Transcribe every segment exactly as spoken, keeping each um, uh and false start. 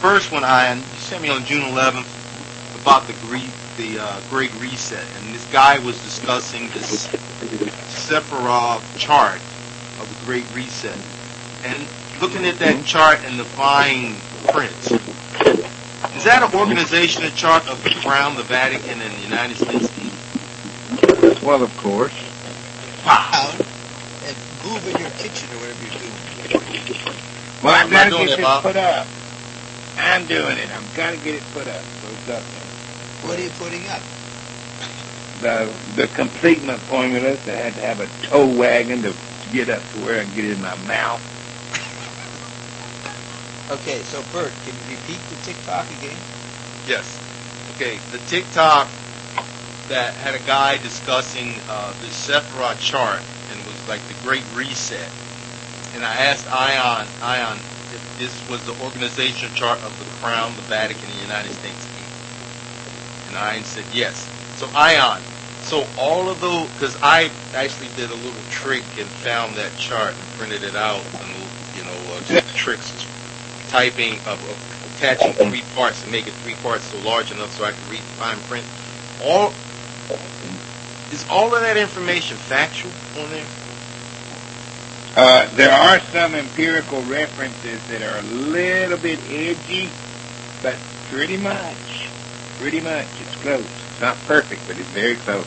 first one, Ian, you sent me on June eleventh about the Great, the uh, Great Reset, and this guy was discussing this Sephiroth chart of the Great Reset, and looking at that chart and the fine print. Is that an organizational chart of the Crown, the Vatican, and the United States? Well, of course. Wow. And move in your kitchen or whatever you're doing. Well, I'm, I'm going to get this Bob. put up. I'm doing it. I'm going to get it put up. So it's up there. What are you putting up? The the completement formulas that had to have a tow wagon to get up to where I can get it in my mouth. Okay, so Bert, can you repeat the TikTok again? Yes. Okay, the TikTok that had a guy discussing uh, the Sephiroth chart and it was like the Great Reset. And I asked Ion, Ion, if this was the organizational chart of the Crown, the Vatican, and the United States. And Ion said yes. So Ion, so all of those, because I actually did a little trick and found that chart and printed it out, and you know, uh, just tricks, typing of, of attaching three parts and making three parts so large enough so I could read the fine print. All is all of that information factual on there? Uh, there are some empirical references that are a little bit edgy, but pretty much, pretty much, it's close. It's not perfect, but it's very close.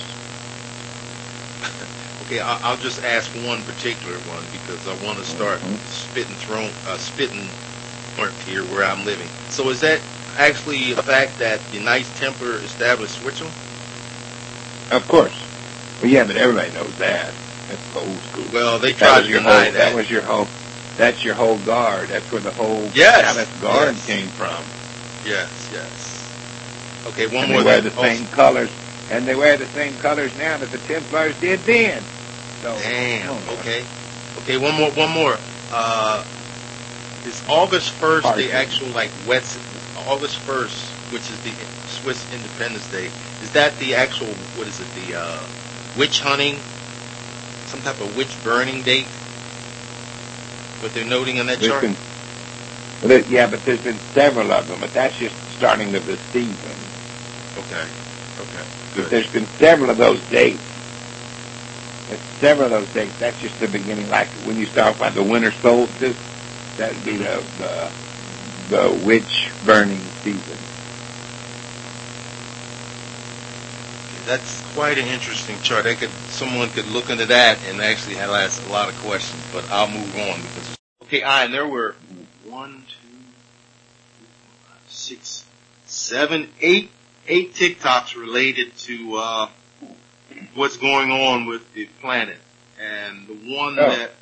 Okay, I'll just ask one particular one because I want to start mm-hmm. spitting throne, uh, spitting here where I'm living. So is that actually a fact that the Knights Templar established Switzerland? Of course. Well, yeah, but everybody knows that. That's old school. Well, they tried to deny that. that. That was your whole. That's your whole guard. That's where the whole yes. Palace Guard yes. came from. Yes, yes. Okay, one and more. They wear the also. same colors, and they wear the same colors now that the Templars did then. So, damn. Okay. Okay, one more. One more. Uh, is August first Party. the actual like wet? August first, which is the Swiss Independence Day. Is that the actual? What is it? The uh, witch hunting? Some type of witch burning date? What they're noting on that there's chart? Been, well, there, yeah, but there's been several of them, but that's just starting of the season. Okay. Okay. But Good. there's been several of those dates. There's several of those dates. That's just the beginning. Like when you start by the winter solstice, that would be the, the the witch burning season. That's quite an interesting chart. They could, someone could look into that and actually have asked a lot of questions, but I'll move on because. Okay, Ian, there were one, two, six, seven, eight, eight TikToks related to uh, what's going on with the planet, and the one oh. that,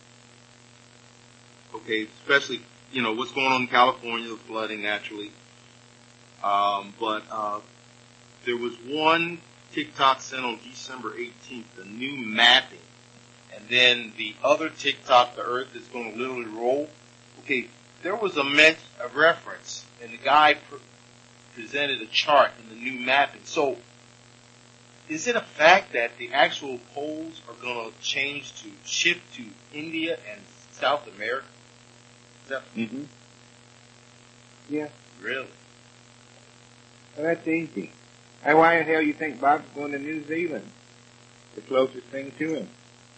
okay, especially you know what's going on in California, the flooding naturally, um, but uh, there was one TikTok sent on December eighteenth, the new mapping. And then the other TikTok, the Earth is going to literally roll. Okay, there was a, met, a reference, and the guy pre- presented a chart in the new mapping. So, is it a fact that the actual poles are going to change to shift to India and South America? Is that Mm-hmm. Yeah. really? Well, that's easy. And why in hell you think Bob's going to New Zealand? The closest thing to him.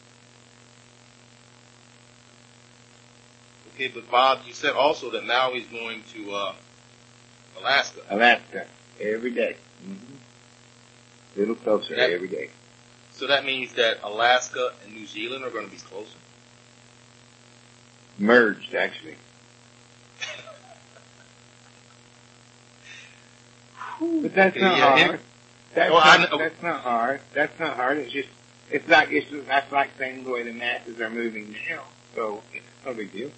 Okay, but Bob, you said also that now he's going to uh, Alaska. Alaska. Every day. Mm-hmm. A little closer That- every day. So that means that Alaska and New Zealand are going to be closer. Merged, actually. But that's Okay, not yeah, hard. it- That's, Oh, I not, know. that's not hard. That's not hard. It's just, it's like, it's just, that's like saying the way the masses are moving now. So, it's no big deal.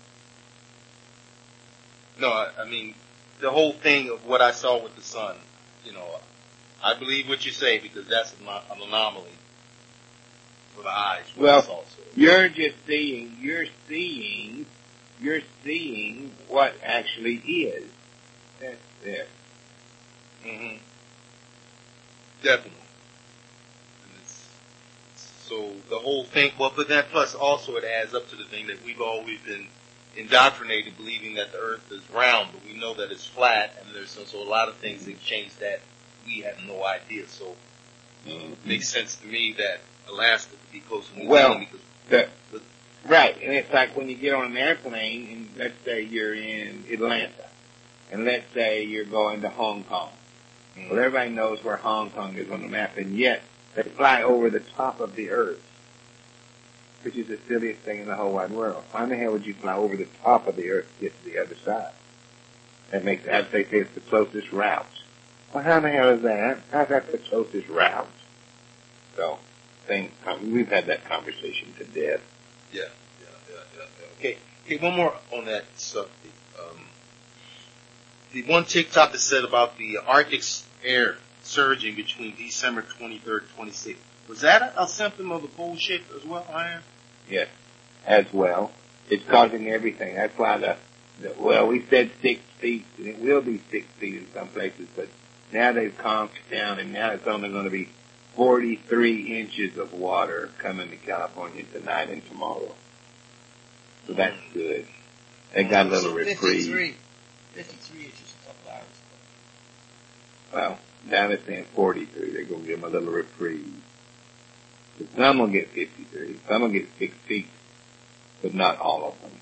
No, I, I mean, the whole thing of what I saw with the sun, you know, I believe what you say because that's an, an anomaly for the eyes. what I Well, saw, so. You're just seeing, you're seeing, you're seeing what actually is. That's it. Mm-hmm. Definitely. And it's, so the whole thing, well, but then plus also it adds up to the thing that we've always been indoctrinated believing that the earth is round, but we know that it's flat, and there's so, so a lot of things that change that we have no idea. So mm-hmm. it makes sense to me that Alaska could be close to New well, Zealand because the, the, right, and it's like when you get on an airplane, and let's say you're in Atlanta, and let's say you're going to Hong Kong. Mm-hmm. Well, everybody knows where Hong Kong is on the map, and yet they fly over the top of the earth, which is the silliest thing in the whole wide world. Why in the hell would you fly over the top of the earth to get to the other side? That makes, I'd say it's the closest route. Well, how the hell is that? How's that the closest route? So, thing, we've had that conversation to death. Yeah, yeah, yeah, yeah. yeah. Okay, okay, one more on that subject. Um, the one TikTok that said about the Arctic air surging between December twenty-third and twenty-sixth. Was that a, a symptom of the bullshit as well, Ian? Yes, as well. It's causing everything. That's why the, the, well, we said six feet, and it will be six feet in some places, but now they've calmed down, and now it's only going to be forty-three inches of water coming to California tonight and tomorrow. So that's good. They got a little reprieve. fifty-three, fifty-three inches a couple hours ago. Well, now they're saying forty-three. They're going to give them a little reprieve. Some will get fifty-three. Some will get six feet, but not all of them.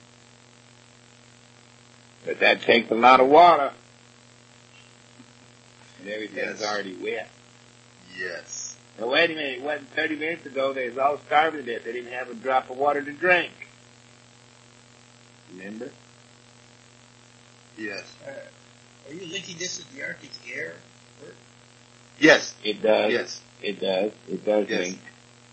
But that takes a lot of water. And everything's yes. already wet. Yes. Now, wait a minute. It wasn't thirty minutes ago. They was all starving to death. They didn't have a drop of water to drink. Remember? Yes. Uh, are you linking this with the Arctic air? Yes. It does. Yes. It does. It does yes. link.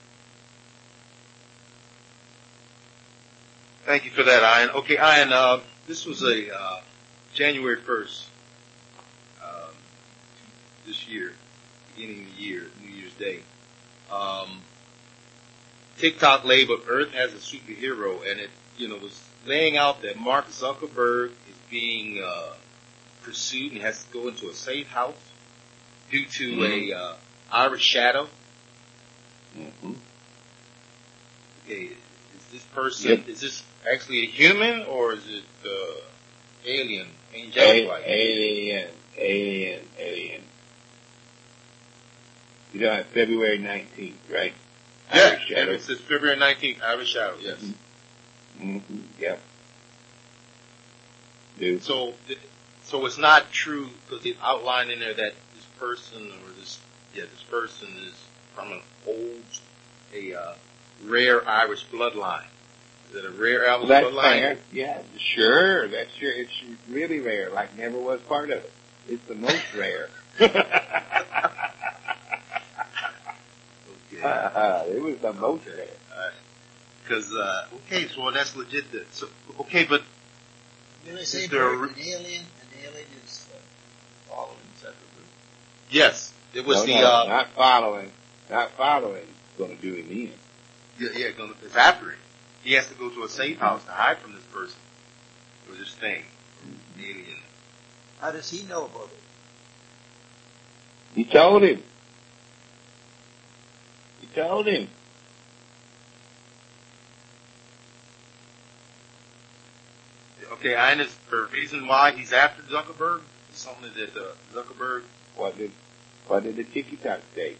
Thank you for that, Ian. Okay, Ian, uh, this was a uh, January first um, this year, beginning of the year, New Year's Day. Um, TikTok labeled Earth as a superhero, and it, you know, was laying out that Mark Zuckerberg is being uh, pursued and has to go into a safe house due to mm-hmm. a uh, Irish shadow. Mm-hmm. Okay, is this person, yep. is this actually a human, or is it uh, alien, angelic like? Alien, alien, alien. You know, it's February nineteenth, right? Yeah, Irish shadow. It says February nineteenth, Irish shadow, yes. Mm-hmm. Mm-hmm. Yep. Dude. So, so it's not true, because it outlined in there that this person, or this, yeah, this person is from an old, a uh, rare Irish bloodline. Is it a rare Irish That's bloodline? Fair. Yeah, sure. That's sure. It's really rare, like never was part of it. It's the most rare. Okay. Uh, it was the most rare. Because, uh, okay, so that's legit. That, so, okay, but Did I say is there a, an alien? An alien is uh, following Zuckerberg. Yes, it was no, the no, uh, not following, not following. It's going to do him in. Yeah, yeah, gonna, it's after it. He has to go to a safe house to hide from this person or this thing, the alien. How does he know about it? He told him. He told him. Okay, I understand the reason why he's after Zuckerberg. Something that uh, Zuckerberg. What did What did the TikTok say?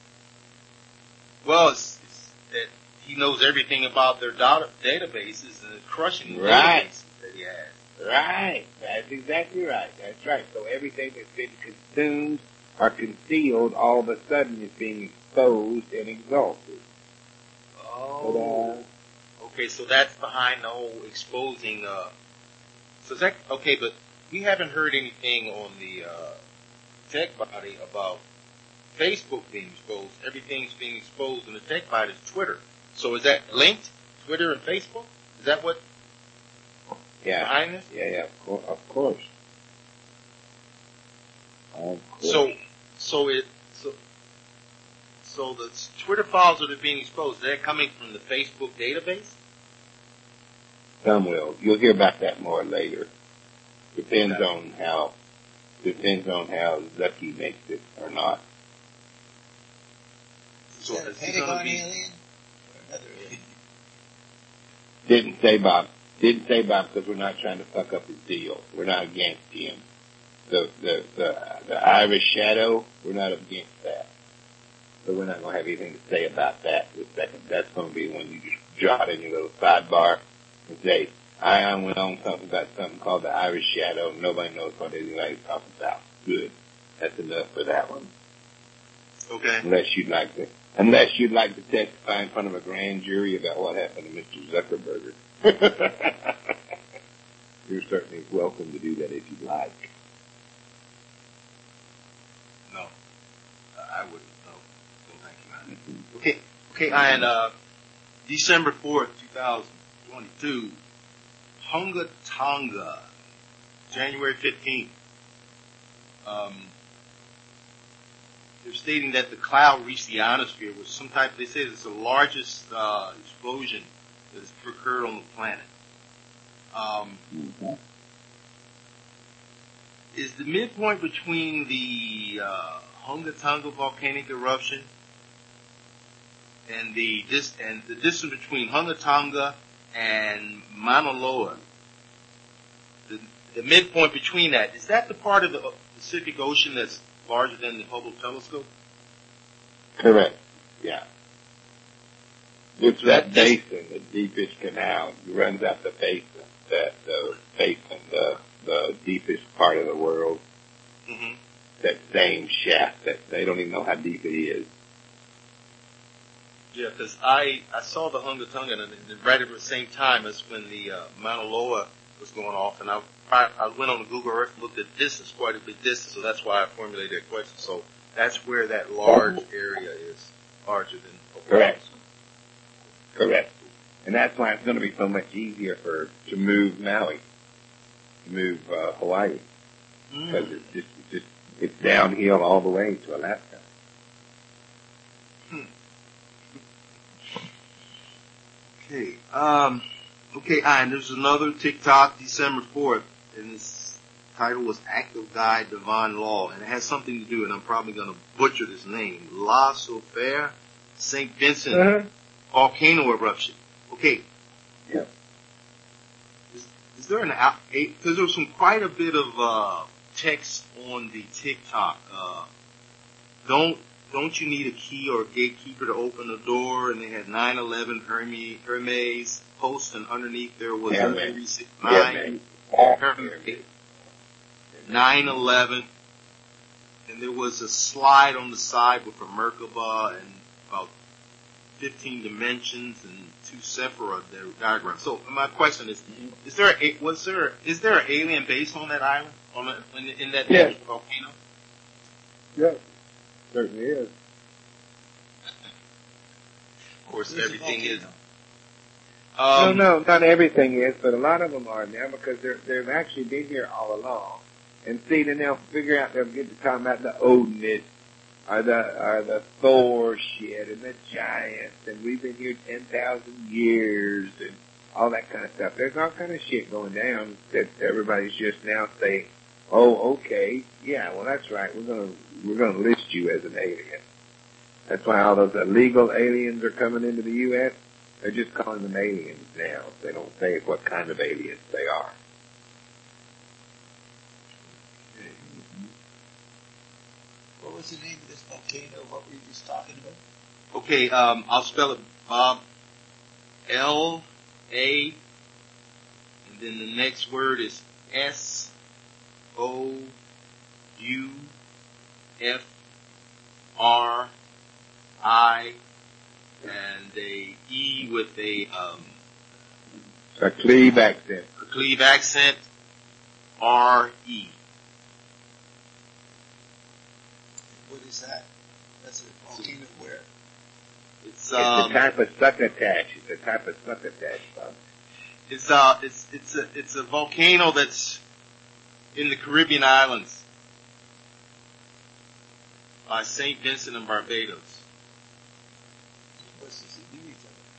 Well, it's, it's that he knows everything about their data, databases and is crushing the right. databases that he has. Right. That's exactly right. That's right. So everything that's been consumed or concealed all of a sudden is being exposed and exalted. Oh. But, uh, okay, so that's behind the whole exposing. Uh, so that okay, but we haven't heard anything on the uh, tech body about Facebook being exposed. Everything's being exposed in the tech body is Twitter. So is that linked? Twitter and Facebook? Is that what? Yeah. Behind this? Yeah, yeah, of course. Of course. Of course. So, so it, so, so the Twitter files that are being exposed, they're coming from the Facebook database? Some will. You'll hear about that more later. Depends okay. on how, depends on how Zucky makes it or not. So is that a Pentagon be... alien or another alien? Didn't say, Bob. Didn't say Bob because we're not trying to fuck up his deal. We're not against him. The the the, the Irish Shadow, we're not against that. So we're not going to have anything to say about that the second. That's going to be when you just jot in your little sidebar and say, Ion went on something about something called the Irish Shadow. Nobody knows what anybody's talking about. Good. That's enough for that one. Okay. Unless you'd like to, unless you'd like to testify in front of a grand jury about what happened to Mister Zuckerberg. You're certainly welcome to do that if you'd like. No, I wouldn't. No, no, thank you, man. Okay, okay, and uh, December fourth, two thousand twenty-two, Hunga Tonga, January fifteenth. Um, they're stating that the cloud reached the ionosphere with some type. They say it's the largest uh, explosion that has occurred on the planet. Um, Mm-hmm. Is the midpoint between the uh, Hunga Tonga volcanic eruption and the dis- and the distance between Hunga Tonga and Mauna Loa, the, the midpoint between that, is that the part of the Pacific Ocean that's larger than the Hubble telescope? Correct. Yeah. It's So that that- basin, the deepest canal, runs out the basin, that the basin, the the deepest part of the world. Mm-hmm. That same shaft that they don't even know how deep it is. Yeah, because I, I saw the Hunga Tonga and, and right at the same time as when the uh, Mauna Loa was going off, and I I I went on the Google Earth and looked at distance, quite a bit distance, so that's why I formulated that question. So that's where that large area is, larger than Oklahoma. Correct. Correct. And that's why it's going to be so much easier for to move Maui, to move uh, Hawaii, because Mm. it's just it's just it's downhill all the way to Alaska. Hmm. Okay. Um. Okay. And there's another TikTok, December fourth, and its title was "Active Guide Divine Law," and it has something to do, and I'm probably going to butcher this name, La Sophia, Saint Vincent Uh-huh. volcano eruption. Okay. Yeah. Is, is there an out? Because there was some quite a bit of uh, text on the TikTok. Uh, don't don't you need a key or a gatekeeper to open the door? And they had nine eleven Hermes, Hermes post, and underneath there was Yeah, a man. three six Yeah, nine man. Hermes nine eleven, and there was a slide on the side with a Merkaba and about fifteen dimensions and two Sephira diagrams. So my question is: Is there a, was there is there an alien base on that island on the, in, in that Yes. volcano? Yeah. Certainly is. Of course, Where's the everything is. volcano? Um, no, no, not everything is, but a lot of them are now because they're, they've actually been here all along. And see, then they'll figure out, they'll get to talking about the Odinist, or the, or the Thor shit, and the giants, and we've been here ten thousand years, and all that kind of stuff. There's all kind of shit going down that everybody's just now saying, oh, okay, yeah, well that's right, we're gonna, we're gonna list you as an alien. That's why all those illegal aliens are coming into the U S They're just calling them aliens now. They don't say what kind of aliens they are. What was the name of this volcano? What were you just talking about? okay, um, I'll spell it, Bob. L A, and then the next word is S O U F R I, and a E with a um, A cleave accent. a cleave accent, R E. What is that? That's a volcano where? It's It's um, a type of succotash. It's a type of succotash, Bob. it's uh, it's it's a it's a volcano that's in the Caribbean islands by Saint Vincent and Barbados. What's the significance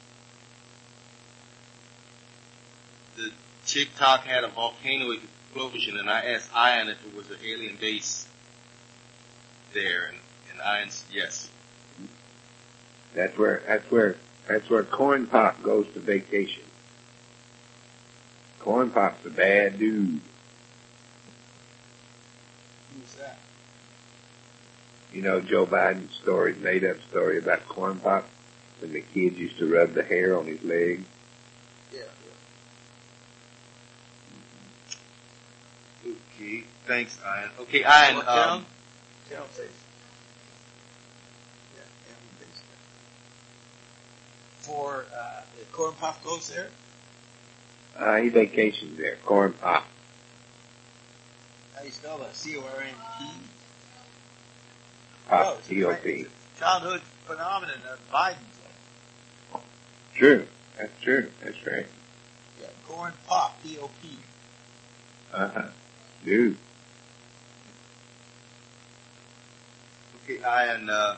of The TikTok had a volcano explosion, and I asked Ian if it was an alien base there, and, and Ian said yes. That's where that's where that's where Corn Pop goes to vacation. Corn Pop's a bad dude. Who's that? You know Joe Biden's story, made up story about Corn Pop, when the kids used to rub the hair on his leg. Yeah. Okay, thanks, Ian. Okay, Ian. What Um, town? Town says. Yeah, town based there. For uh, the Corn Pop goes there. Uh, he vacations there. Corn Pop. How do you spell that? C O R N P. Pop. Oh, it's a P O tra- P. it's a childhood phenomenon of Biden's. True. That's true. That's right. Yeah, Corn Pop. P O P. Uh-huh. Dude. okay, Ian. Uh,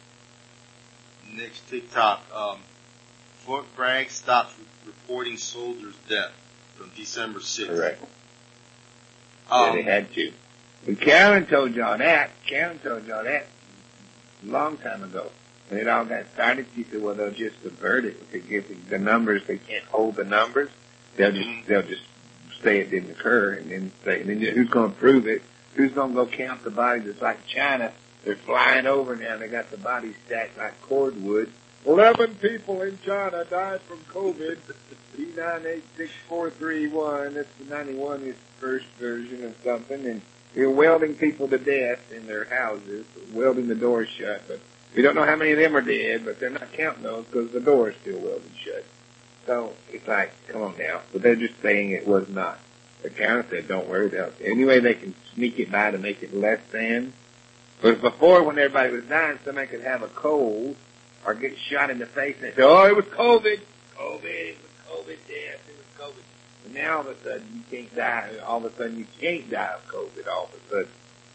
next TikTok. Um, Fort Bragg stops reporting soldiers' death from December sixth. Correct. Um, Yeah, they had to. When Carolyn told y'all that, Carolyn told y'all that a long time ago. When it all got started, she said, well, they'll just subvert it. If they get the numbers, they can't hold the numbers. They'll just, Mhm. they'll just say it didn't occur and then say, and then who's going to prove it? Who's going to go count the bodies? It's like China. They're flying over now. They got the bodies stacked like cordwood. Eleven people in China died from COVID. D nine eight six four three one. That's the ninety-one is the first version of something. And they're welding people to death in their houses, welding the doors shut. But we don't know how many of them are dead, but they're not counting those because the door is still welded shut. So it's like, come on now. But they're just saying it was not. The counter said, don't worry about it. Any way they can sneak it by to make it less than. But before, when everybody was dying, somebody could have a cold or get shot in the face and say, oh, it was COVID. COVID, it was COVID death, it was COVID. And now all of a sudden you can't die. All of a sudden you can't die of COVID all of a sudden.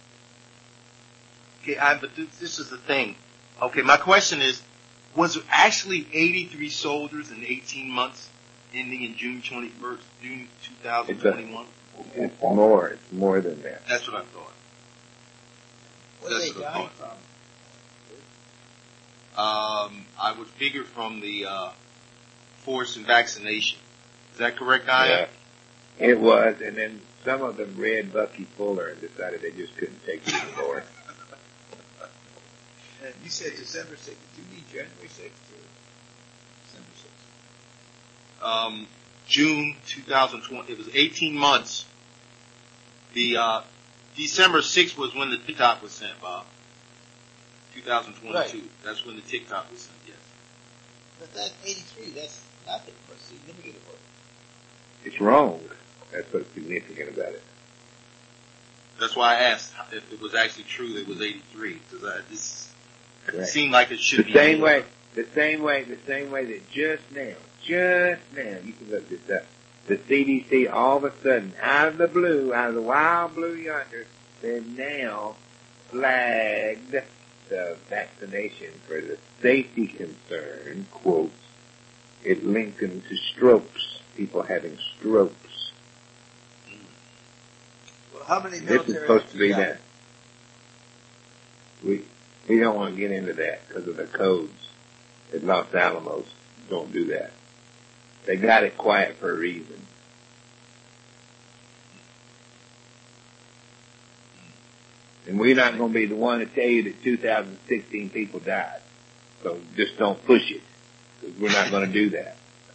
Okay, I, but this, this is the thing. Okay, my question is, was there actually eighty-three soldiers in eighteen months ending in June twenty-first, June twenty twenty-one? It's more. It's more than that. That's what I thought. What That's are they what I dying thought. from? Um, I would figure from the uh, force and vaccination. Is that correct, Ian? Yeah, it was. And then some of them read Bucky Fuller and decided they just couldn't take it anymore. And you said December sixth. Did you mean January sixth or December sixth? Um, June twenty twenty. It was eighteen months. The uh, December sixth was when the TikTok was sent, Bob. twenty twenty-two. Right. That's when the TikTok was sent, yes. But that eighty-three, that's nothing. What's significant about it? It's wrong. That's what's significant about it. That's why I asked if it was actually true that it was eighty-three, because I this Correct. seemed like it should The be same more. way, the same way, the same way that just now, just now, you can look this up. The C D C all of a sudden, out of the blue, out of the wild blue yonder, they've now flagged the vaccination for the safety concern, quotes, it linked them to strokes, people having strokes. Well, how many This military is supposed to be officers that. We, we don't want to get into that because of the codes at Los Alamos. Don't do that. They got it quiet for a reason. And we're not going to be the one to tell you that two thousand sixteen people died. So just don't push it. Because we're not going to do that.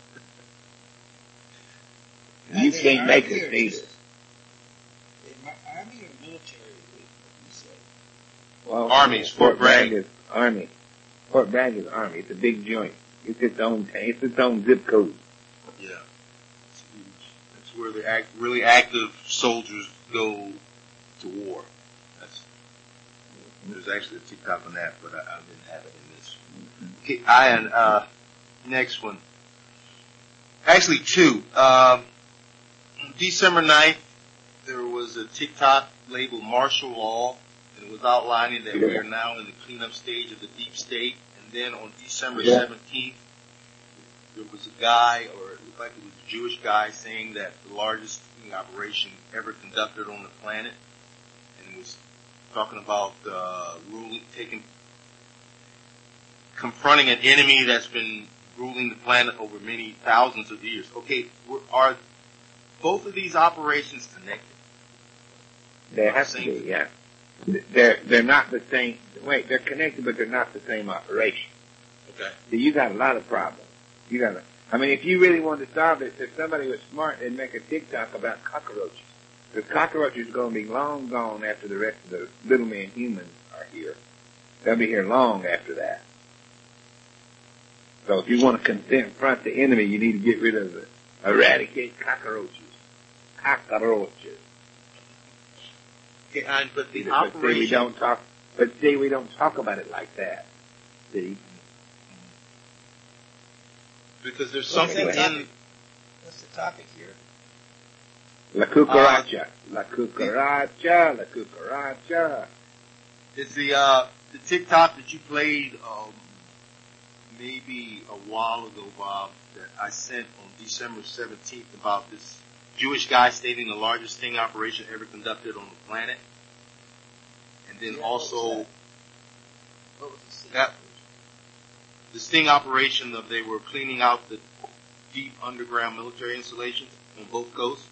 And You they can't are make here, us either. just- they mi- Army or military, you said? Well, Army's Fort Bragg. is Army. Fort Bragg is Army. It's a big joint. It's its own, it's its own zip code. Yeah. It's huge. That's where the act, really active soldiers go to war. That's, there's actually a TikTok on that, but I, I didn't have it in this. Okay, Ian, uh, next one. Actually, two. Um, December ninth, there was a TikTok labeled martial law, and it was outlining that we are now in the cleanup stage of the deep state. And then on December seventeenth, there was a guy, or it looked like it was a Jewish guy, saying that the largest cleaning operation ever conducted on the planet, and it was talking about uh, ruling, taking, confronting an enemy that's been ruling the planet over many thousands of years. Okay, we're, are both of these operations connected? They have to be, yeah. They're, they're not the same, wait, they're connected, but they're not the same operation. Okay. So you got a lot of problems. You got to, I mean, if you really wanted to solve this, if somebody was smart, they'd make a TikTok about cockroaches. Because cockroaches are going to be long gone after the rest of the little man humans are here. They'll be here long after that. So if you want to confront the enemy, you need to get rid of the, eradicate cockroaches. Cockroaches. Okay, and, but the but operation... see, we don't talk, but see, we don't talk about it like that. See? Because there's What's something that in... topic? What's the topic here? La cucaracha. La cucaracha. La cucaracha. Is the, uh, the TikTok that you played, um, maybe a while ago, Bob, that I sent on December seventeenth about this Jewish guy stating the largest sting operation ever conducted on the planet. And then Yeah, also, what was that? What was the scene? that, the sting operation of they were cleaning out the deep underground military installations on both coasts.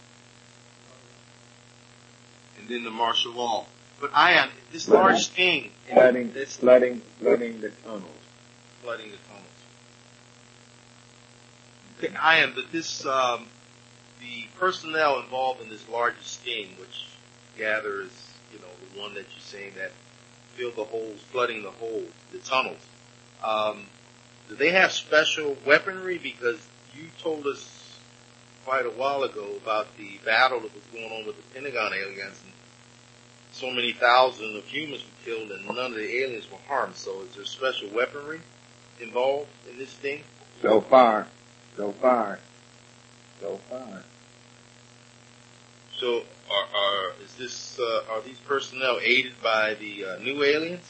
And then the martial law. But Ion, this Flooding. large sting, Flooding, it's flooding, flooding the tunnels. flooding the tunnels. Okay, Ion, but this, um, the personnel involved in this largest sting, which gathers, you know, the one that you're saying that filled the holes, flooding the hole, the tunnels, um, do they have special weaponry? Because you told us quite a while ago about the battle that was going on with the Pentagon aliens, and so many thousands of humans were killed and none of the aliens were harmed. So is there special weaponry involved in this thing? So far. So far. So far. So are, are is this uh, are these personnel aided by the uh, new aliens?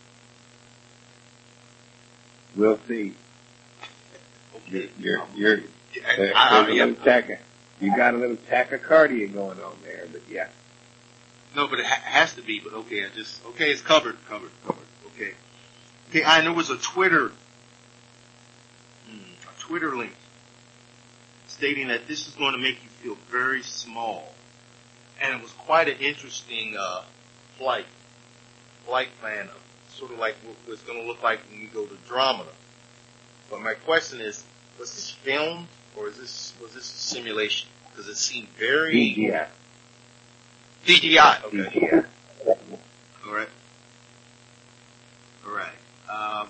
We'll see. Okay. You're, you're, you're, I, there's I, I, a little tachy, you got a little tachycardia going on there, but yeah. no, but it ha- has to be. But okay, I just okay, it's covered, covered, covered. Okay, okay. I know there was a Twitter, hmm, a Twitter link stating that this is going to make you feel very small, and it was quite an interesting uh, flight, flight plan, of sort of like what it's going to look like when you go to Andromeda. But my question is, was this filmed or is this was this a simulation? Because it seemed very D G I. C G I. Okay. D G I. All right. All right. Um,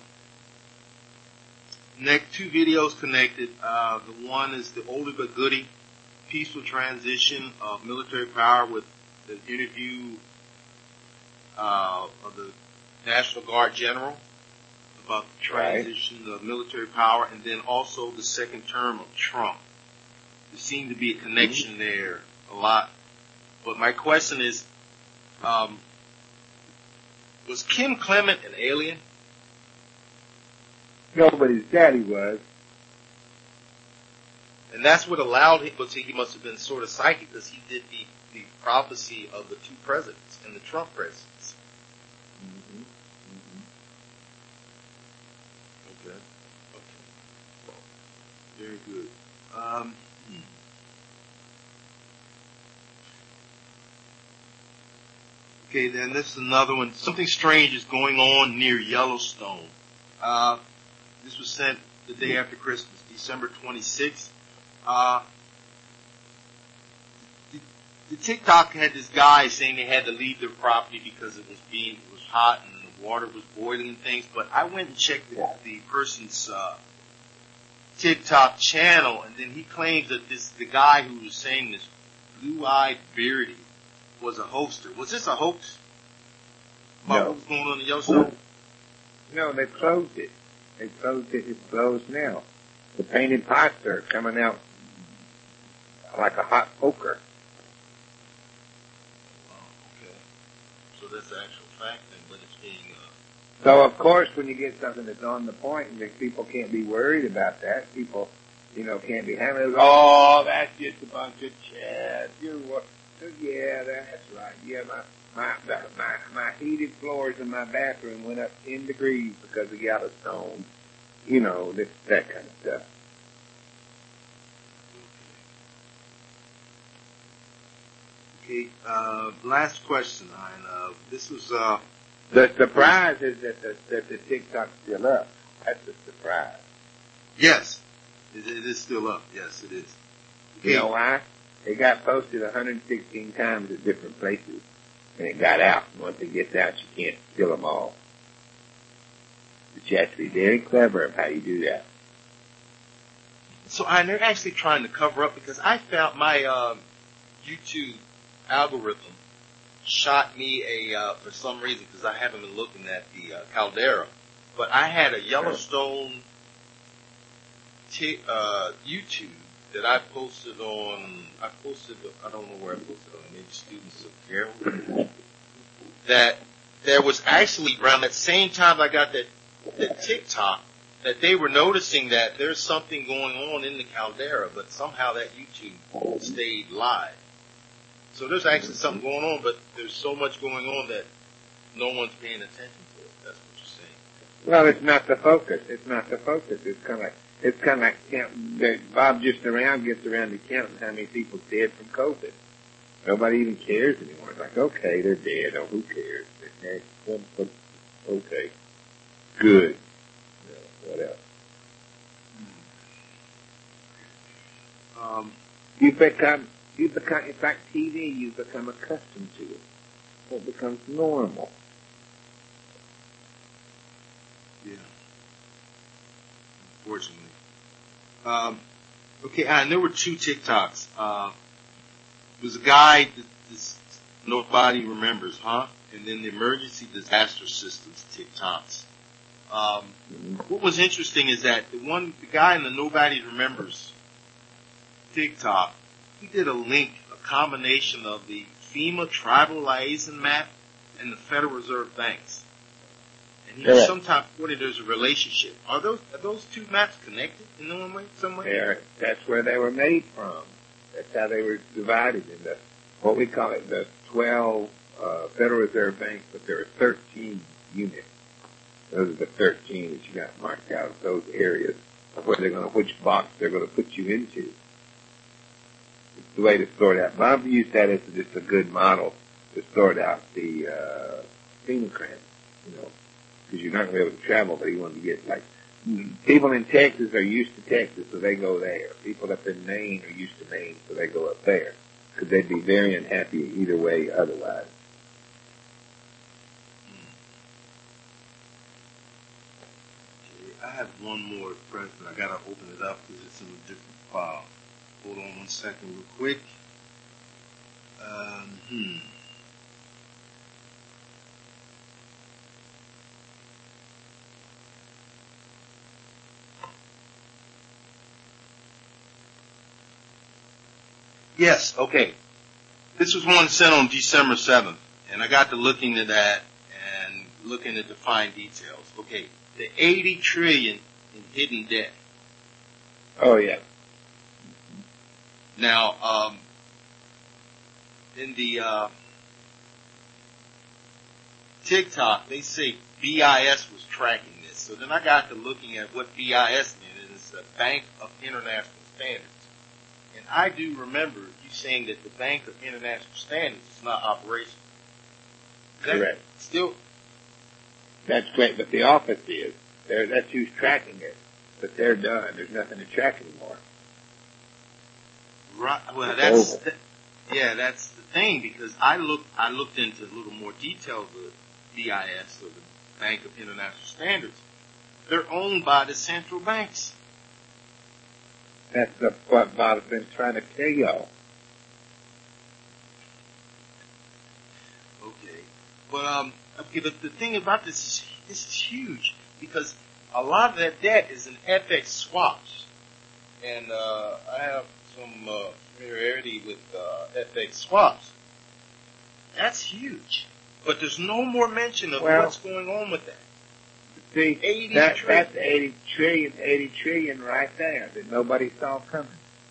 next two videos connected. Uh, the one is the oldie but goodie, peaceful transition of military power with the interview uh, of the National Guard General about the transition of military power, and then also the second term of Trump. There seemed to be a connection mm-hmm. there a lot. But my question is, um, was Kim Clement an alien? No, but his daddy was. And that's what allowed him, but see, he must have been sort of psychic because he did the, the prophecy of the two presidents and the Trump presidents. Mm-hmm. Mm-hmm. Okay. Okay. Very good. Um, hmm. Okay, then this is another one. Something strange is going on near Yellowstone. Uh, this was sent the day after Christmas, December twenty-sixth. Uh, the, the TikTok had this guy saying they had to leave their property because it was being, it was hot and the water was boiling and things. But I went and checked the, the person's uh, TikTok channel, and then he claims that this the guy who was saying this blue-eyed beardy was a hoster. Was this a hoax? About No. what was going on in Yellowstone? No, they closed it. They closed it. It's closed now. The painted poster coming out like a hot poker. Wow, okay. So that's the actual fact then, but it's being... Uh, So, of course, when you get something that's on the point, and that people can't be worried about that, people, you know, can't be having it. Oh, that's just a bunch of chat. You're what? Yeah, that's right. Yeah, my my my my heated floors in my bathroom went up ten degrees because of Yellowstone. You know, that that kind of stuff. Okay, uh, last question, Ian. Uh, this was, uh... The surprise is that the, that the TikTok's still up. That's the surprise. Yes. It, it is still up. Yes, it is. Okay. You know why? It got posted one hundred sixteen times at different places, and it got out. Once it gets out, you can't kill them all. But you have to be very clever of how you do that. So, Ian, they're actually trying to cover up because I found my, um, YouTube algorithm shot me a, uh, for some reason, because I haven't been looking at the uh, Caldera, but I had a Yellowstone t- uh, YouTube that I posted on, I posted, I don't know where I posted on, maybe Students of Carroll, that there was actually, around that same time I got that, that TikTok, that they were noticing that there's something going on in the Caldera, but somehow that YouTube stayed live. So there's actually something going on, but there's so much going on that no one's paying attention to it. That's what you're saying. Well, it's not the focus. It's not the focus. It's kind of like, it's kind of like counting, that Bob just around gets around to counting how many people dead from COVID. Nobody even cares anymore. It's like, okay, they're dead. Oh, who cares? They're dead. Okay. Good. Yeah, what else? Um, you become, you become, it's like T V, you become accustomed to it. It becomes normal. Yeah. Unfortunately. Um, okay, and there were two TikToks. Uh, there was a guy that this, nobody remembers, huh? And then the emergency disaster systems TikToks. Um, what was interesting is that the one, the guy in the nobody remembers TikTok, he did a link, a combination of the FEMA tribal liaison map and the Federal Reserve banks. And he Yeah. sometimes pointed there's a relationship. Are those are those two maps connected in some way? Some way? They're, that's where they were made from. That's how they were divided into what we call it the twelve uh, Federal Reserve banks, but there are thirteen units. Those are the thirteen that you got marked out of those areas of where they're going to, which box they're going to put you into. It's the way to sort out. Bob used that as just a good model to sort out the uh, FEMA grants, you know, because you're not going to be able to travel, but he wanted to get, like, people in Texas are used to Texas, so they go there. People up in Maine are used to Maine, so they go up there, because they'd be very unhappy either way otherwise. I have one more press, but I gotta open it up because it's in a different file. Hold on one second real quick. Um, hmm. Yes, okay. This was one sent on December seventh, and I got to looking at that and looking at the fine details. Okay, the eighty trillion in hidden debt. Oh, yeah. Now, um, in the uh, TikTok, they say B I S was tracking this. So then I got to looking at what B I S meant, and it's the Bank of International Standards. And I do remember you saying that the Bank of International Standards is not operational. Is that Correct. Still, That's great, but the office is. They're, that's who's tracking it. But they're done. There's nothing to track anymore. right? Well, It's that's over. the, yeah, that's the thing because I looked I looked into a little more detail of the B I S or the Bank of International Standards. They're owned by the central banks. That's the, what Bob's been trying to tell y'all. Okay, but um, okay, but the thing about this is this is huge because a lot of that debt is in F X swaps, and uh, I have some uh, familiarity with uh, F X swaps. That's huge, but there's no more mention of Well, what's going on with that. See, eighty that, trillion. that's eighty trillion, eighty trillion right there that nobody saw coming.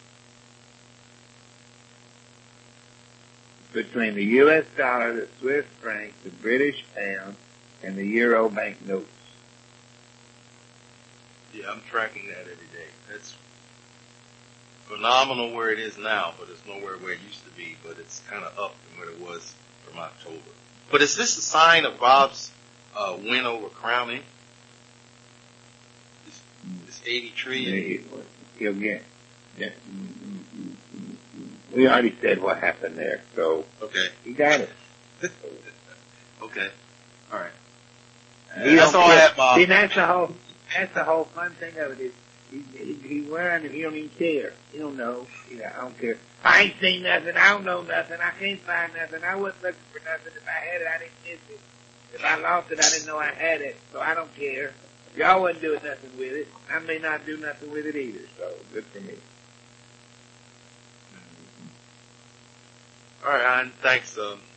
Between the U S dollar, the Swiss franc, the British pound, and the Euro bank notes. Yeah, I'm tracking that every day. That's phenomenal where it is now, but it's nowhere where it used to be. But it's kind of up from what it was from October. But is this a sign of Bob's uh, win over Crown Ink? This, this eighty-three. He'll get. Yeah. We already said what happened there, so okay, he got it. Okay, all right. He That's all I have, Bob. See, that's the whole. That's the whole fun thing of it is he he, he wearing and he don't even care. He don't know. He, I don't care. I ain't seen nothing. I don't know nothing. I can't find nothing. I wasn't looking for nothing. If I had it, I didn't miss it. If I lost it, I didn't know I had it. So I don't care. Y'all wasn't doing nothing with it. I may not do nothing with it either. So good for me. All right, Ian. Thanks. Um,